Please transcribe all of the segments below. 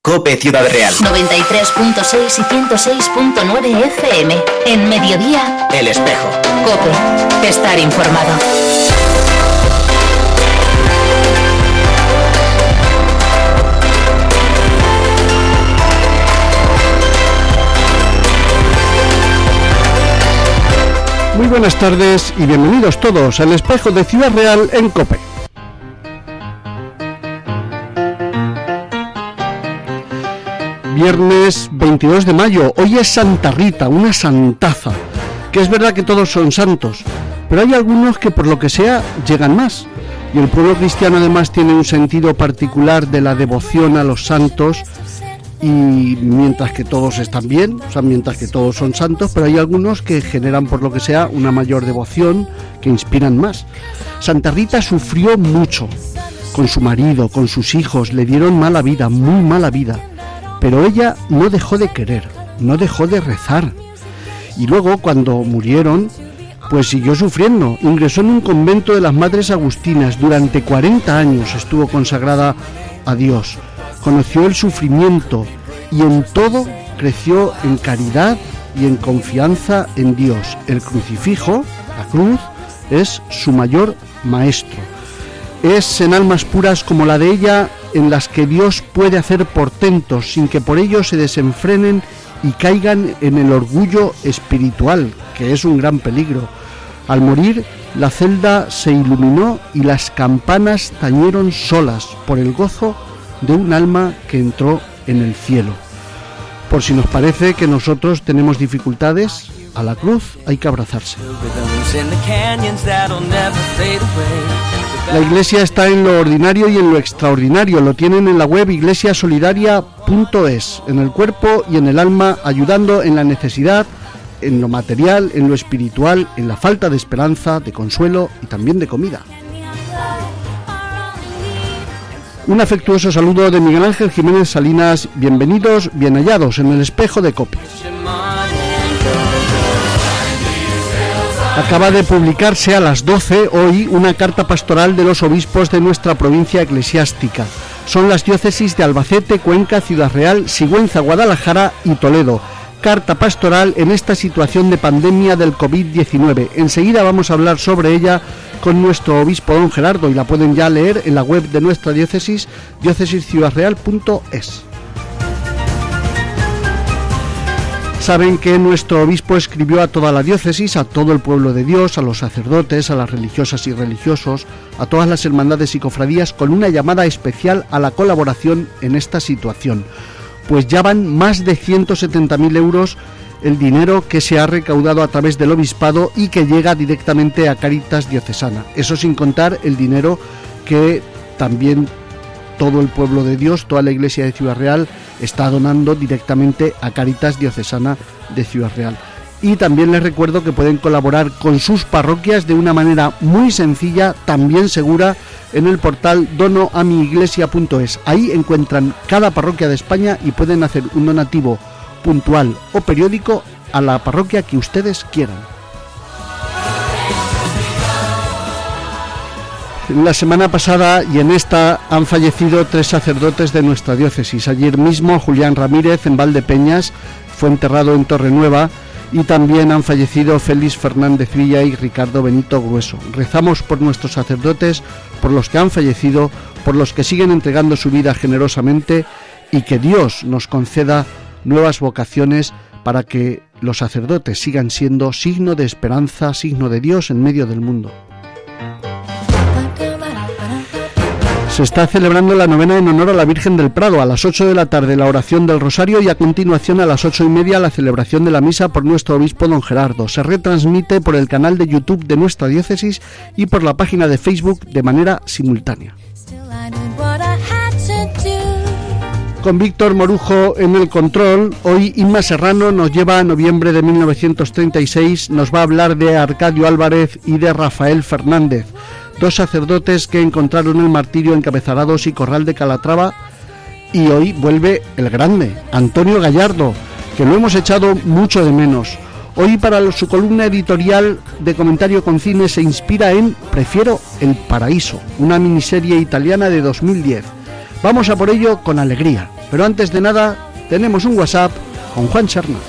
COPE Ciudad Real. 93.6 y 106.9 FM. En mediodía, El Espejo. COPE. Estar informado. Muy buenas tardes y bienvenidos todos al Espejo de Ciudad Real en COPE. Viernes 22 de mayo, hoy es Santa Rita, una santaza, que es verdad que todos son santos, pero hay algunos que por lo que sea llegan más, y el pueblo cristiano además tiene un sentido particular de la devoción a los santos, y mientras que todos están bien, o sea, mientras que todos son santos, pero hay algunos que generan por lo que sea una mayor devoción, que inspiran más. Santa Rita sufrió mucho, con su marido, con sus hijos, le dieron mala vida, muy mala vida. Pero ella no dejó de querer, no dejó de rezar. Y luego, cuando murieron, pues siguió sufriendo. Ingresó en un convento de las Madres Agustinas. Durante 40 años estuvo consagrada a Dios. Conoció el sufrimiento y en todo creció en caridad y en confianza en Dios. El crucifijo, la cruz, es su mayor maestro. Es en almas puras como la de ella en las que Dios puede hacer portentos sin que por ello se desenfrenen y caigan en el orgullo espiritual, que es un gran peligro. Al morir, la celda se iluminó y las campanas tañeron solas por el gozo de un alma que entró en el cielo. Por si nos parece que nosotros tenemos dificultades, a la cruz hay que abrazarse. La Iglesia está en lo ordinario y en lo extraordinario. Lo tienen en la web iglesiasolidaria.es, en el cuerpo y en el alma, ayudando en la necesidad, en lo material, en lo espiritual, en la falta de esperanza, de consuelo y también de comida. Un afectuoso saludo de Miguel Ángel Jiménez Salinas. Bienvenidos, bien hallados en el Espejo de COPE. Acaba de publicarse a las 12 hoy una carta pastoral de los obispos de nuestra provincia eclesiástica. Son las diócesis de Albacete, Cuenca, Ciudad Real, Sigüenza, Guadalajara y Toledo. Carta pastoral en esta situación de pandemia del COVID-19. Enseguida vamos a hablar sobre ella con nuestro obispo don Gerardo y la pueden ya leer en la web de nuestra diócesis, diócesisciudadreal.es. Saben que nuestro obispo escribió a toda la diócesis, a todo el pueblo de Dios, a los sacerdotes, a las religiosas y religiosos, a todas las hermandades y cofradías, con una llamada especial a la colaboración en esta situación. Pues ya van más de 170.000 euros el dinero que se ha recaudado a través del obispado y que llega directamente a Cáritas Diocesana. Eso sin contar el dinero que también todo el pueblo de Dios, toda la Iglesia de Ciudad Real está donando directamente a Cáritas Diocesana de Ciudad Real. Y también les recuerdo que pueden colaborar con sus parroquias de una manera muy sencilla, también segura, en el portal donoamiiglesia.es. Ahí encuentran cada parroquia de España y pueden hacer un donativo puntual o periódico a la parroquia que ustedes quieran. La semana pasada y en esta han fallecido 3 sacerdotes de nuestra diócesis. Ayer mismo Julián Ramírez en Valdepeñas fue enterrado en Torrenueva y también han fallecido Félix Fernández Villa y Ricardo Benito Grueso. Rezamos por nuestros sacerdotes, por los que han fallecido, por los que siguen entregando su vida generosamente y que Dios nos conceda nuevas vocaciones para que los sacerdotes sigan siendo signo de esperanza, signo de Dios en medio del mundo. Se está celebrando la novena en honor a la Virgen del Prado. A las 8 de la tarde la oración del Rosario y a continuación a las 8:30 la celebración de la misa por nuestro obispo don Gerardo. Se retransmite por el canal de YouTube de nuestra diócesis y por la página de Facebook de manera simultánea. Con Víctor Morujo en el control, hoy Inma Serrano nos lleva a noviembre de 1936, nos va a hablar de Arcadio Álvarez y de Rafael Fernández, 2 sacerdotes que encontraron el martirio en Cabezarados y Corral de Calatrava, y hoy vuelve el grande, Antonio Gallardo, que lo hemos echado mucho de menos. Hoy para su columna editorial de Comentario con Cine se inspira en Prefiero el paraíso, una miniserie italiana de 2010. Vamos a por ello con alegría. Pero antes de nada, tenemos un WhatsApp con Juan Serna.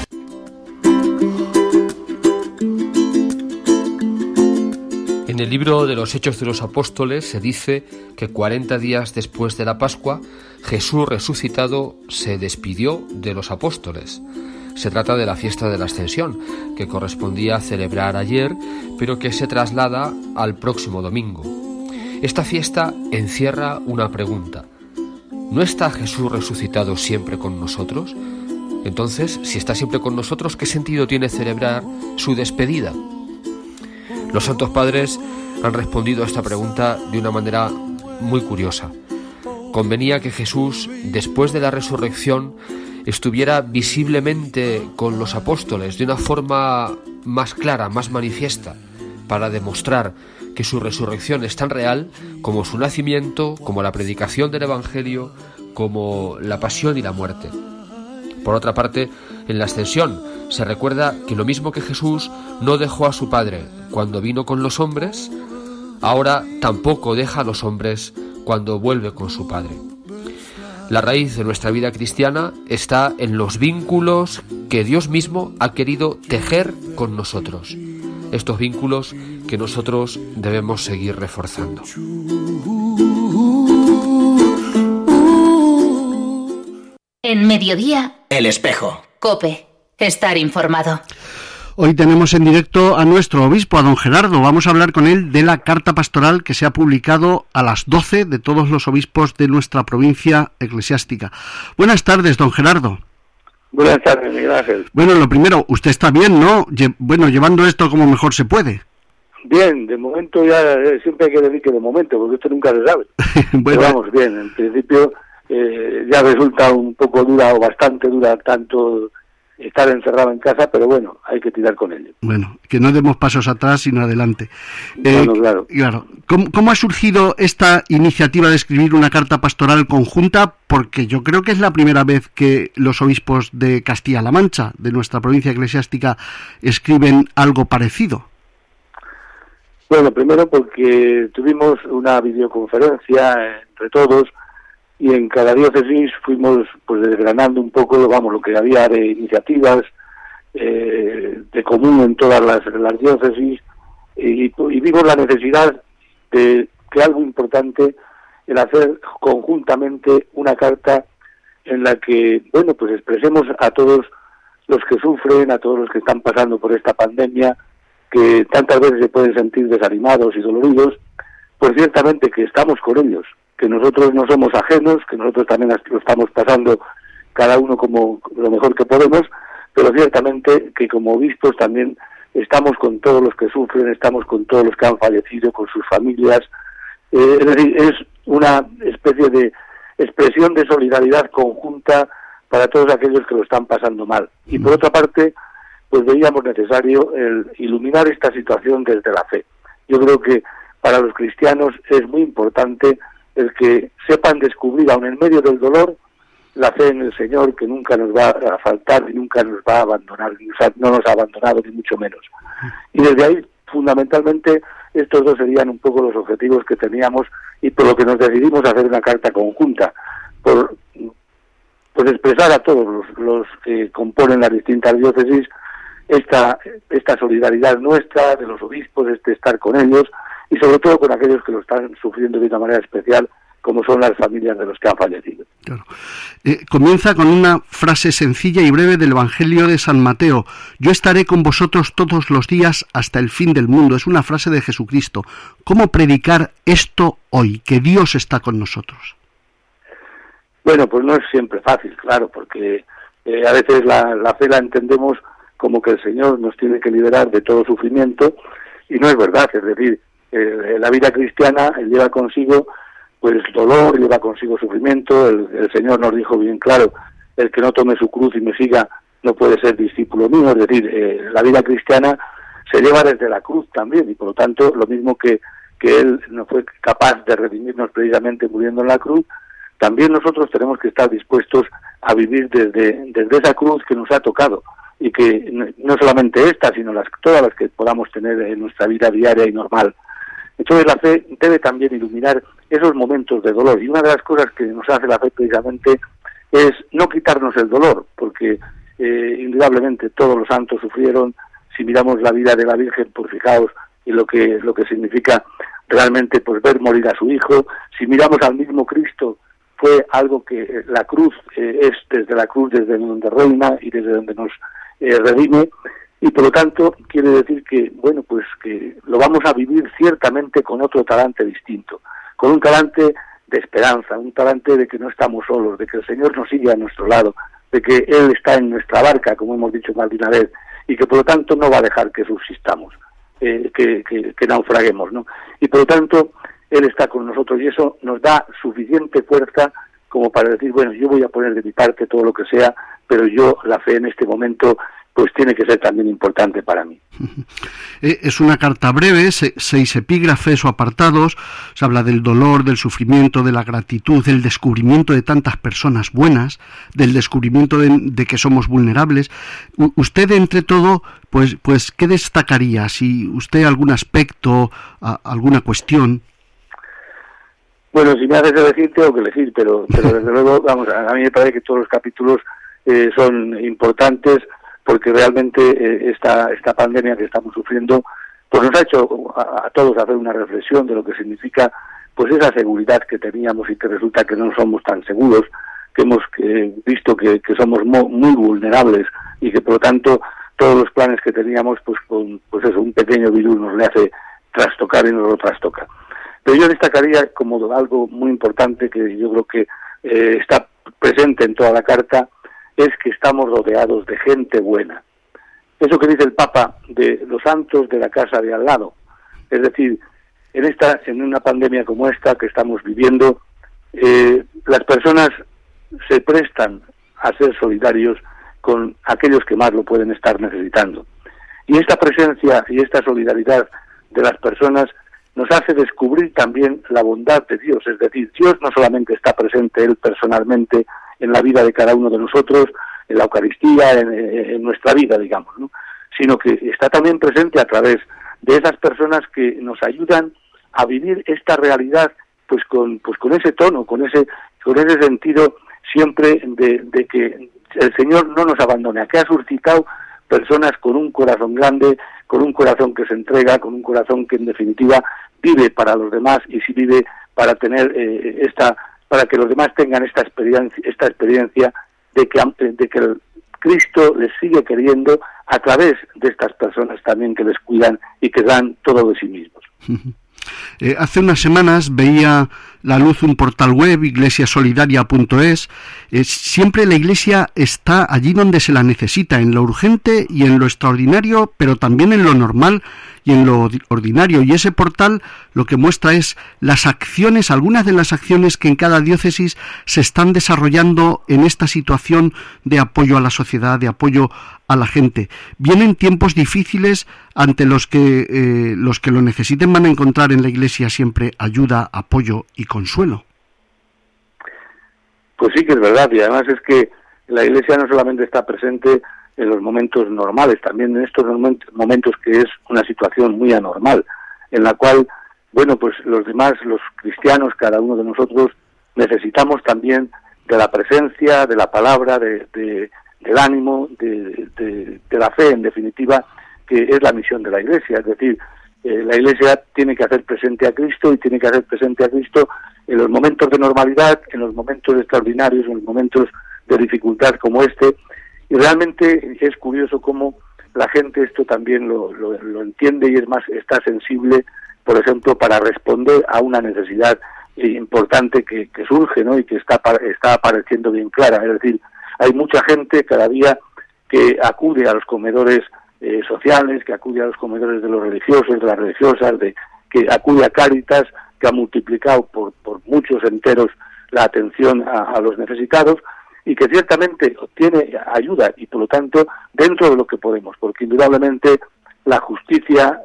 En el libro de los Hechos de los Apóstoles se dice que 40 días después de la Pascua, Jesús resucitado se despidió de los apóstoles. Se trata de la fiesta de la Ascensión, que correspondía a celebrar ayer, pero que se traslada al próximo domingo. Esta fiesta encierra una pregunta. ¿No está Jesús resucitado siempre con nosotros? Entonces, si está siempre con nosotros, ¿qué sentido tiene celebrar su despedida? Los Santos Padres han respondido a esta pregunta de una manera muy curiosa. Convenía que Jesús, después de la resurrección, estuviera visiblemente con los apóstoles de una forma más clara, más manifiesta, para demostrar que su resurrección es tan real como su nacimiento, como la predicación del Evangelio, como la pasión y la muerte. Por otra parte, en la Ascensión se recuerda que lo mismo que Jesús no dejó a su Padre cuando vino con los hombres, ahora tampoco deja a los hombres cuando vuelve con su Padre. La raíz de nuestra vida cristiana está en los vínculos que Dios mismo ha querido tejer con nosotros. Estos vínculos que nosotros debemos seguir reforzando. En Mediodía, El Espejo. COPE. Estar informado. Hoy tenemos en directo a nuestro obispo, a don Gerardo. Vamos a hablar con él de la carta pastoral que se ha publicado a las 12 de todos los obispos de nuestra provincia eclesiástica. Buenas tardes, don Gerardo. Buenas tardes, Miguel Ángel. Bueno, lo primero, usted está bien, ¿no? Llevando esto como mejor se puede. Bien, de momento ya siempre hay que decir que de momento, porque esto nunca se sabe. Bueno, pero vamos bien, en principio ya resulta un poco dura o bastante dura tanto estar encerrado en casa, pero bueno, hay que tirar con ello. Bueno, que no demos pasos atrás sino adelante. Bueno, claro. ¿Cómo ha surgido esta iniciativa de escribir una carta pastoral conjunta? Porque yo creo que es la primera vez que los obispos de Castilla-La Mancha, de nuestra provincia eclesiástica, escriben algo parecido. Bueno, primero porque tuvimos una videoconferencia entre todos y en cada diócesis fuimos pues desgranando un poco lo que había de iniciativas de común en todas las diócesis y vimos la necesidad de que algo importante el hacer conjuntamente una carta en la que, bueno, pues expresemos a todos los que sufren, a todos los que están pasando por esta pandemia, que tantas veces se pueden sentir desanimados y doloridos, pues ciertamente que estamos con ellos, que nosotros no somos ajenos, que nosotros también lo estamos pasando cada uno como lo mejor que podemos, pero ciertamente que como obispos también estamos con todos los que sufren, estamos con todos los que han fallecido, con sus familias. Es decir, es una especie de expresión de solidaridad conjunta para todos aquellos que lo están pasando mal. Y por otra parte, pues veíamos necesario el iluminar esta situación desde la fe. Yo creo que para los cristianos es muy importante el que sepan descubrir, aun en medio del dolor, la fe en el Señor, que nunca nos va a faltar y nunca nos va a abandonar, no nos ha abandonado ni mucho menos. Y desde ahí, fundamentalmente, estos dos serían un poco los objetivos que teníamos y por lo que nos decidimos a hacer una carta conjunta, por expresar a todos los que componen las distintas diócesis esta solidaridad nuestra, de los obispos, estar con ellos, y sobre todo con aquellos que lo están sufriendo de una manera especial, como son las familias de los que han fallecido. Claro. Comienza con una frase sencilla y breve del Evangelio de San Mateo: yo estaré con vosotros todos los días hasta el fin del mundo. Es una frase de Jesucristo. ¿Cómo predicar esto hoy, que Dios está con nosotros? Bueno, pues no es siempre fácil, claro, porque a veces la fe la entendemos como que el Señor nos tiene que liberar de todo sufrimiento, y no es verdad. Es decir, la vida cristiana lleva consigo pues dolor, lleva consigo sufrimiento. El Señor nos dijo bien claro: el que no tome su cruz y me siga no puede ser discípulo mío. Es decir, la vida cristiana se lleva desde la cruz también, y por lo tanto lo mismo que Él no fue capaz de redimirnos precisamente muriendo en la cruz, también nosotros tenemos que estar dispuestos a vivir desde esa cruz que nos ha tocado, y que no solamente esta, sino todas las que podamos tener en nuestra vida diaria y normal. Entonces la fe debe también iluminar esos momentos de dolor, y una de las cosas que nos hace la fe precisamente es no quitarnos el dolor, porque indudablemente todos los santos sufrieron. Si miramos la vida de la Virgen, pues fijaos en lo que significa realmente pues ver morir a su hijo. Si miramos al mismo Cristo, fue algo que la cruz es desde la cruz desde donde reina y desde donde nos redime, y por lo tanto quiere decir que, bueno, pues que lo vamos a vivir ciertamente con otro talante distinto, con un talante de esperanza, un talante de que no estamos solos, de que el Señor nos sigue a nuestro lado, de que Él está en nuestra barca, como hemos dicho más de una vez, y que por lo tanto no va a dejar que subsistamos, que naufraguemos, ¿no? Y por lo tanto Él está con nosotros, y eso nos da suficiente fuerza como para decir, bueno, yo voy a poner de mi parte todo lo que sea, pero yo, la fe en este momento, pues tiene que ser también importante para mí. Es una carta breve, 6 epígrafes o apartados. Se habla del dolor, del sufrimiento, de la gratitud, del descubrimiento de tantas personas buenas, del descubrimiento de que somos vulnerables. Usted, entre todo, pues ¿qué destacaría? Si usted algún aspecto, alguna cuestión. Bueno, si me haces elegir, tengo que elegir, pero desde luego, vamos, a mí me parece que todos los capítulos son importantes, porque realmente esta pandemia que estamos sufriendo pues nos ha hecho a todos hacer una reflexión de lo que significa pues esa seguridad que teníamos y que resulta que no somos tan seguros, que hemos visto que somos muy vulnerables y que por lo tanto todos los planes que teníamos pues eso, un pequeño virus nos le hace trastocar y nos lo trastoca. Pero yo destacaría como algo muy importante que yo creo que está presente en toda la carta, es que estamos rodeados de gente buena. Eso que dice el Papa de los santos de la casa de al lado. Es decir, en una pandemia como esta que estamos viviendo, las personas se prestan a ser solidarios con aquellos que más lo pueden estar necesitando. Y esta presencia y esta solidaridad de las personas nos hace descubrir también la bondad de Dios. Es decir, Dios no solamente está presente Él personalmente en la vida de cada uno de nosotros, en la Eucaristía, en nuestra vida, digamos, ¿no? Sino que está también presente a través de esas personas que nos ayudan a vivir esta realidad pues con ese tono, con ese sentido siempre de que el Señor no nos abandone, que ha suscitado personas con un corazón grande, con un corazón que se entrega, con un corazón que en definitiva vive para los demás y si vive para tener para que los demás tengan esta experiencia de que el Cristo les sigue queriendo a través de estas personas también que les cuidan y que dan todo de sí mismos. Hace unas semanas veía la luz un portal web, iglesiasolidaria.es. Siempre la Iglesia está allí donde se la necesita, en lo urgente y en lo extraordinario, pero también en lo normal y en lo ordinario. Y ese portal lo que muestra es las acciones, algunas de las acciones que en cada diócesis se están desarrollando en esta situación de apoyo a la sociedad, de apoyo a la gente. Vienen tiempos difíciles ante los que lo necesiten van a encontrar en la Iglesia siempre ayuda, apoyo y consuelo. Pues sí que es verdad, y además es que la Iglesia no solamente está presente en los momentos normales, también en estos momentos que es una situación muy anormal, en la cual, bueno, pues los demás, los cristianos, cada uno de nosotros, necesitamos también de la presencia, de la palabra, del ánimo, de la fe, en definitiva, que es la misión de la Iglesia. Es decir, la Iglesia tiene que hacer presente a Cristo y tiene que hacer presente a Cristo en los momentos de normalidad, en los momentos extraordinarios, en los momentos de dificultad como este. Y realmente es curioso cómo la gente esto también lo entiende y es más, está sensible, por ejemplo, para responder a una necesidad importante que surge, ¿no? Y que está apareciendo bien clara. Es decir, hay mucha gente cada día que acude a los comedores sociales, que acude a los comedores de los religiosos, de las religiosas, que acude a Cáritas, que ha multiplicado por muchos enteros la atención a los necesitados, y que ciertamente obtiene ayuda y por lo tanto dentro de lo que podemos, porque indudablemente la justicia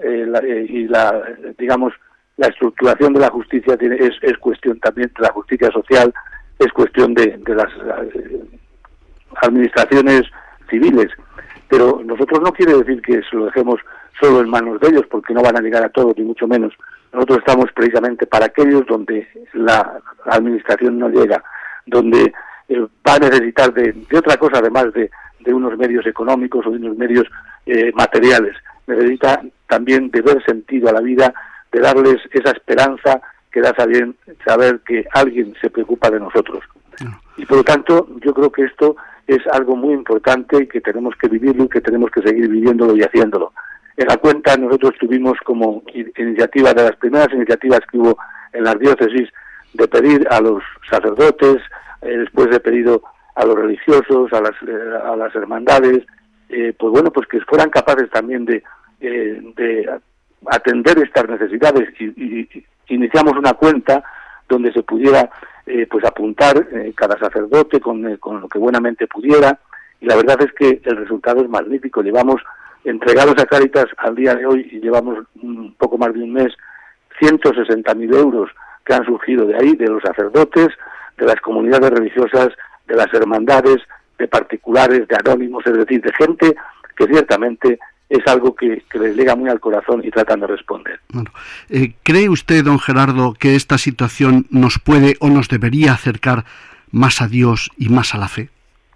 la estructuración de la justicia es cuestión también de la justicia social, es cuestión de las administraciones civiles, pero nosotros no quiere decir que se lo dejemos solo en manos de ellos, porque no van a llegar a todos, ni mucho menos. Nosotros estamos precisamente para aquellos donde la administración no llega, donde va a necesitar de otra cosa, además de unos medios económicos o de unos medios materiales. Necesita también de ver sentido a la vida, de darles esa esperanza que da saber que alguien se preocupa de nosotros. Y por lo tanto, yo creo que esto es algo muy importante y que tenemos que vivirlo y que tenemos que seguir viviéndolo y haciéndolo. En la cuenta nosotros tuvimos como iniciativa, de las primeras iniciativas que hubo en las diócesis, de pedir a los sacerdotes, después de pedido a los religiosos, a las hermandades, pues que fueran capaces también de atender estas necesidades, y iniciamos una cuenta donde se pudiera apuntar cada sacerdote con lo que buenamente pudiera, y la verdad es que el resultado es magnífico. Llevamos entregados a Cáritas al día de hoy, y llevamos un poco más de un mes, 160.000 euros que han surgido de ahí, de los sacerdotes, de las comunidades religiosas, de las hermandades, de particulares, de anónimos, es decir, de gente que ciertamente es algo que les llega muy al corazón y tratan de responder. Bueno, ¿cree usted, don Gerardo, que esta situación nos puede o nos debería acercar más a Dios y más a la fe?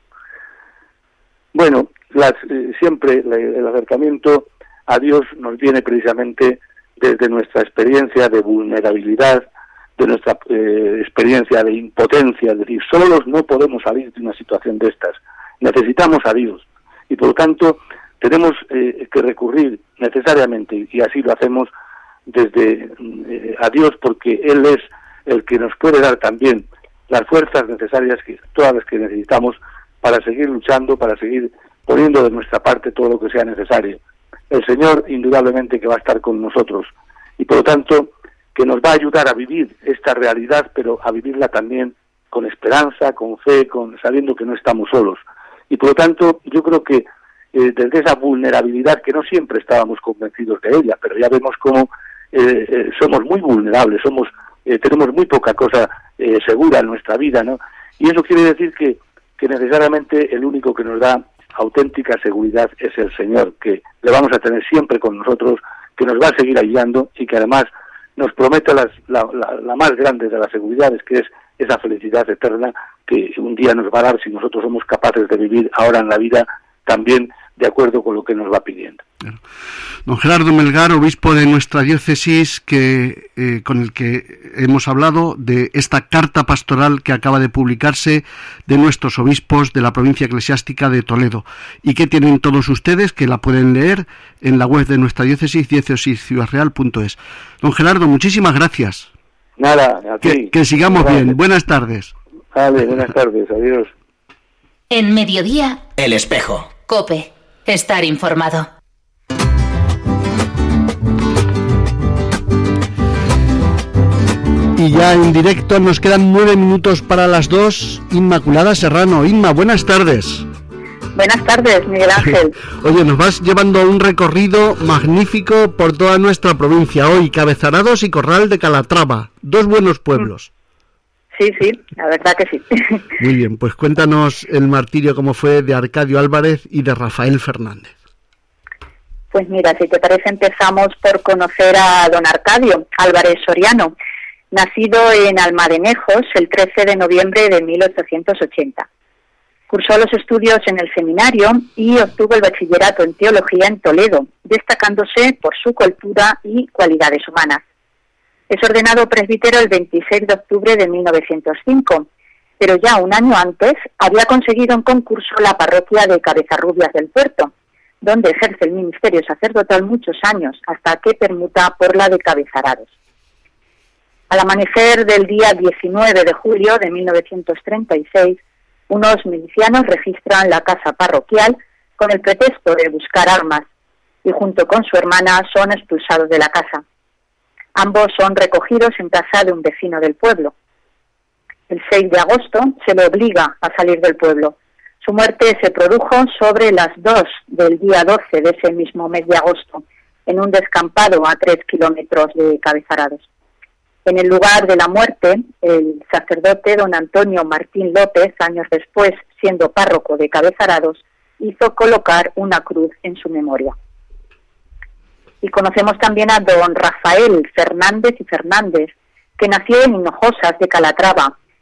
Bueno, siempre el acercamiento a Dios nos viene precisamente desde nuestra experiencia de vulnerabilidad, de nuestra experiencia de impotencia, es decir, solos no podemos salir de una situación de estas, necesitamos a Dios, y por lo tanto tenemos que recurrir necesariamente, y así lo hacemos, desde a Dios, porque Él es el que nos puede dar también las fuerzas necesarias, todas las que necesitamos, para seguir luchando, para seguir poniendo de nuestra parte todo lo que sea necesario. El Señor indudablemente que va a estar con nosotros, y por lo tanto que nos va a ayudar a vivir esta realidad, pero a vivirla también con esperanza, con fe, sabiendo que no estamos solos. Y por lo tanto yo creo que desde esa vulnerabilidad, que no siempre estábamos convencidos de ella, pero ya vemos cómo somos muy vulnerables, tenemos muy poca cosa segura en nuestra vida, ¿no? Y eso quiere decir que necesariamente el único que nos da auténtica seguridad es el Señor, que le vamos a tener siempre con nosotros, que nos va a seguir ayudando, y que además nos promete la más grande de las seguridades, que es esa felicidad eterna que un día nos va a dar si nosotros somos capaces de vivir ahora en la vida también de acuerdo con lo que nos va pidiendo. Claro. Don Gerardo Melgar, obispo de nuestra diócesis, con el que hemos hablado de esta carta pastoral que acaba de publicarse de nuestros obispos de la provincia eclesiástica de Toledo, y que tienen todos ustedes, que la pueden leer en la web de nuestra diócesis, diocesisciudadreal.es. Don Gerardo, muchísimas gracias. Nada, a ti. Que sigamos bien. Buenas tardes. Vale, buenas tardes. Adiós. En Mediodía, El Espejo. COPE. Estar informado. Y ya en directo nos quedan 9 minutos para las 2. Inmaculada Serrano. Inma, buenas tardes. Buenas tardes, Miguel Ángel. Oye, nos vas llevando un recorrido magnífico por toda nuestra provincia. Hoy, Cabezarados y Corral de Calatrava. 2 buenos pueblos. Sí, la verdad que sí. Muy bien, pues cuéntanos el martirio cómo fue de Arcadio Álvarez y de Rafael Fernández. Pues mira, si te parece, empezamos por conocer a don Arcadio Álvarez Soriano, nacido en Almadenejos el 13 de noviembre de 1880. Cursó los estudios en el seminario y obtuvo el bachillerato en teología en Toledo, destacándose por su cultura y cualidades humanas. Es ordenado presbítero el 26 de octubre de 1905, pero ya un año antes había conseguido en concurso la parroquia de Cabezarrubias del Puerto, donde ejerce el ministerio sacerdotal muchos años, hasta que permuta por la de Cabezarados. Al amanecer del día 19 de julio de 1936, unos milicianos registran la casa parroquial con el pretexto de buscar armas, y junto con su hermana son expulsados de la casa. Ambos son recogidos en casa de un vecino del pueblo. El 6 de agosto se le obliga a salir del pueblo. Su muerte se produjo sobre las 2 del día 12 de ese mismo mes de agosto, en un descampado a 3 kilómetros de Cabezarados. En el lugar de la muerte, el sacerdote don Antonio Martín López, años después siendo párroco de Cabezarados, hizo colocar una cruz en su memoria. Y conocemos también a don Rafael Fernández y Fernández, que nació en Hinojosas de Calatrava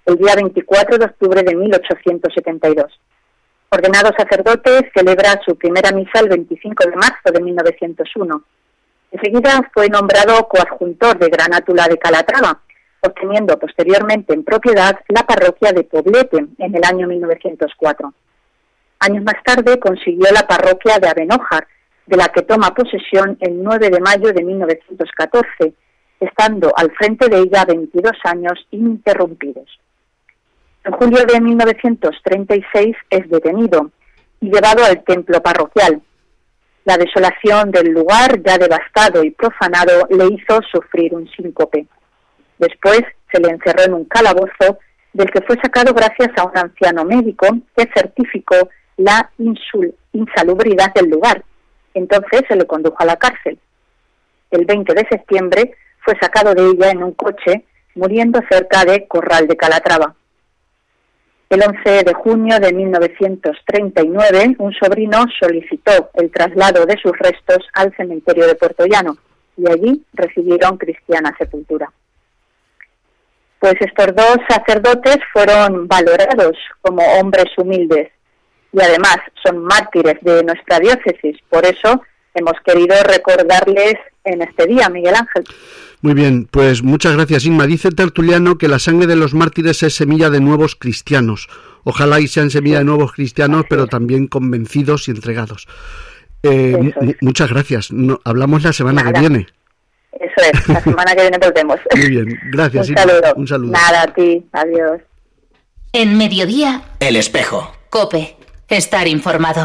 el día 24 de octubre de 1872. Ordenado sacerdote, celebra su primera misa el 25 de marzo de 1901. Enseguida fue nombrado coadjuntor de Granátula de Calatrava, obteniendo posteriormente en propiedad la parroquia de Poblete en el año 1904. Años más tarde consiguió la parroquia de Abenójar, de la que toma posesión el 9 de mayo de 1914, estando al frente de ella 22 años ininterrumpidos. En julio de 1936 es detenido y llevado al templo parroquial. La desolación del lugar, ya devastado y profanado, le hizo sufrir un síncope. Después se le encerró en un calabozo, del que fue sacado gracias a un anciano médico que certificó la insalubridad del lugar. Entonces se le condujo a la cárcel. El 20 de septiembre fue sacado de ella en un coche, muriendo cerca de Corral de Calatrava. El 11 de junio de 1939, un sobrino solicitó el traslado de sus restos al cementerio de Puerto Llano y allí recibieron cristiana sepultura. Pues estos dos sacerdotes fueron valorados como hombres humildes y además son mártires de nuestra diócesis. Por eso hemos querido recordarles en este día, Miguel Ángel. Muy bien, pues muchas gracias, Inma. Dice Tertuliano que la sangre de los mártires es semilla de nuevos cristianos. Ojalá y sean semilla de nuevos cristianos, pero también convencidos y entregados. Muchas gracias. Hablamos la semana que viene. Eso es, la semana que viene volvemos. Muy bien, gracias. Un saludo. Nada, a ti, adiós. En Mediodía, El Espejo. COPE, estar informado.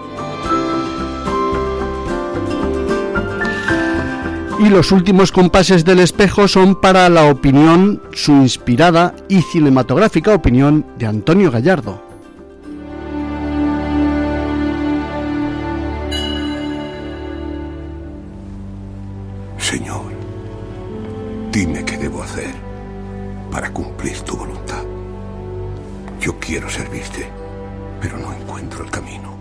Y los últimos compases del Espejo son para la opinión, su inspirada y cinematográfica opinión de Antonio Gallardo. Señor, dime qué debo hacer para cumplir tu voluntad. Yo quiero servirte, pero no encuentro el camino.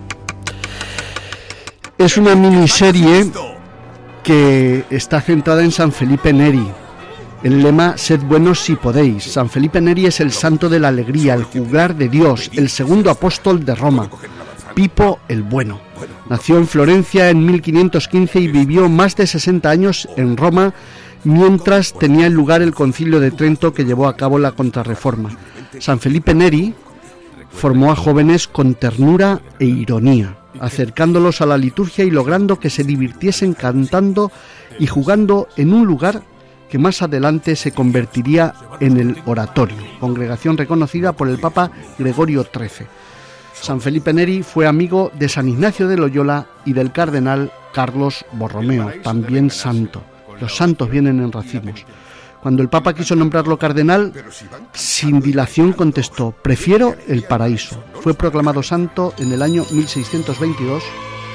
Es una miniserie que está centrada en San Felipe Neri. El lema, sed buenos si podéis. San Felipe Neri es el santo de la alegría, el juglar de Dios, el segundo apóstol de Roma, Pipo el Bueno. Nació en Florencia en 1515 y vivió más de 60 años en Roma mientras tenía lugar el Concilio de Trento que llevó a cabo la Contrarreforma. San Felipe Neri formó a jóvenes con ternura e ironía, acercándolos a la liturgia y logrando que se divirtiesen cantando y jugando en un lugar que más adelante se convertiría en el oratorio, congregación reconocida por el Papa Gregorio XIII. San Felipe Neri fue amigo de San Ignacio de Loyola y del cardenal Carlos Borromeo, también santo. Los santos vienen en racimos. Cuando el Papa quiso nombrarlo cardenal, sin dilación contestó: prefiero el paraíso. Fue proclamado santo en el año 1622.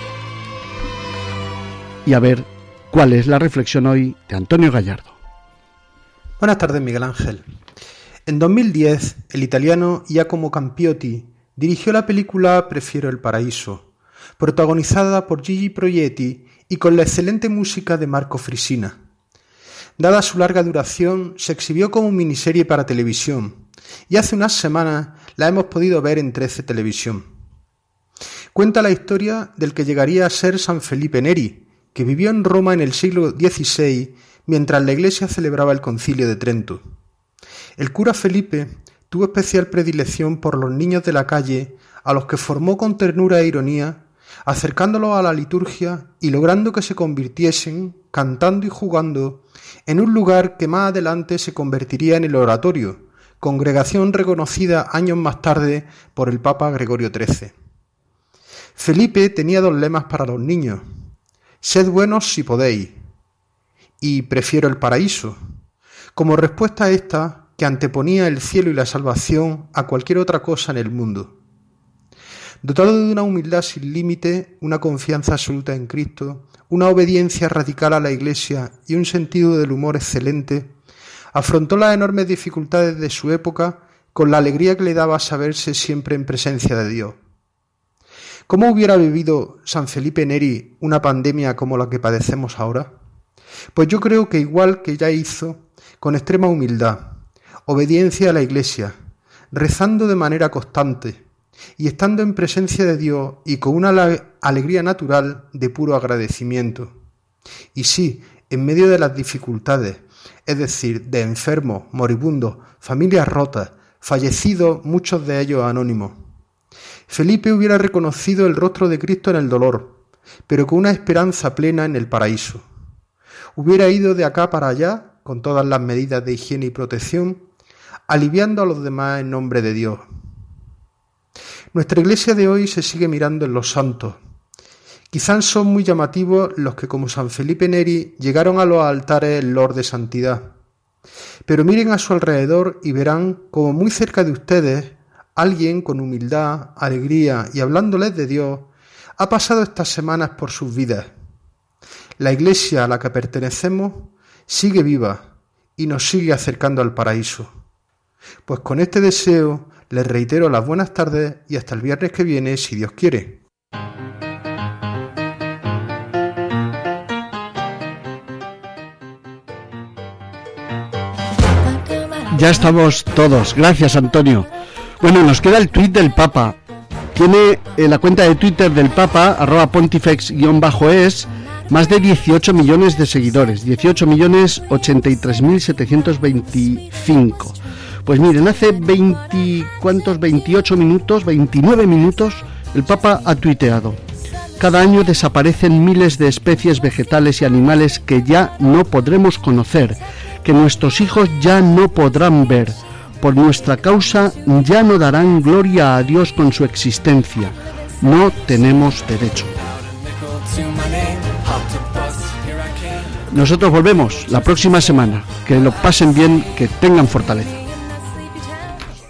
Y a ver, ¿cuál es la reflexión hoy de Antonio Gallardo? Buenas tardes, Miguel Ángel. En 2010, el italiano Giacomo Campiotti dirigió la película Prefiero el paraíso, protagonizada por Gigi Proietti y con la excelente música de Marco Frisina. Dada su larga duración, se exhibió como miniserie para televisión y hace unas semanas la hemos podido ver en 13 Televisión. Cuenta la historia del que llegaría a ser San Felipe Neri, que vivió en Roma en el siglo XVI mientras la Iglesia celebraba el Concilio de Trento. El cura Felipe tuvo especial predilección por los niños de la calle, a los que formó con ternura e ironía, acercándolos a la liturgia y logrando que se convirtiesen, cantando y jugando, en un lugar que más adelante se convertiría en el oratorio, congregación reconocida años más tarde por el Papa Gregorio XIII. Felipe tenía dos lemas para los niños: sed buenos si podéis y prefiero el paraíso, como respuesta a esta que anteponía el cielo y la salvación a cualquier otra cosa en el mundo. Dotado de una humildad sin límite, una confianza absoluta en Cristo, una obediencia radical a la Iglesia y un sentido del humor excelente, afrontó las enormes dificultades de su época con la alegría que le daba saberse siempre en presencia de Dios. ¿Cómo hubiera vivido San Felipe Neri una pandemia como la que padecemos ahora? Pues yo creo que igual que ya hizo, con extrema humildad, obediencia a la Iglesia rezando de manera constante y estando en presencia de Dios y con una alegría natural de puro agradecimiento. Y sí, en medio de las dificultades, es decir, de enfermos, moribundos, familias rotas, fallecidos, muchos de ellos anónimos. Felipe hubiera reconocido el rostro de Cristo en el dolor, pero con una esperanza plena en el paraíso. Hubiera ido de acá para allá, con todas las medidas de higiene y protección, aliviando a los demás en nombre de Dios. Nuestra iglesia de hoy se sigue mirando en los santos. Quizás son muy llamativos los que, como San Felipe Neri, llegaron a los altares en loor de santidad. Pero miren a su alrededor y verán como muy cerca de ustedes, alguien con humildad, alegría y hablándoles de Dios, ha pasado estas semanas por sus vidas. La iglesia a la que pertenecemos sigue viva y nos sigue acercando al paraíso. Pues con este deseo les reitero las buenas tardes y hasta el viernes que viene, si Dios quiere. Ya estamos todos. Gracias, Antonio. Bueno, nos queda el tuit del Papa. Tiene la cuenta de Twitter del Papa, @pontifex_es, más de 18 millones de seguidores, 18.083.725. Pues miren, hace 29 minutos, el Papa ha tuiteado: cada año desaparecen miles de especies vegetales y animales que ya no podremos conocer, que nuestros hijos ya no podrán ver. Por nuestra causa ya no darán gloria a Dios con su existencia. No tenemos derecho. Nosotros volvemos la próxima semana. Que lo pasen bien, que tengan fortaleza.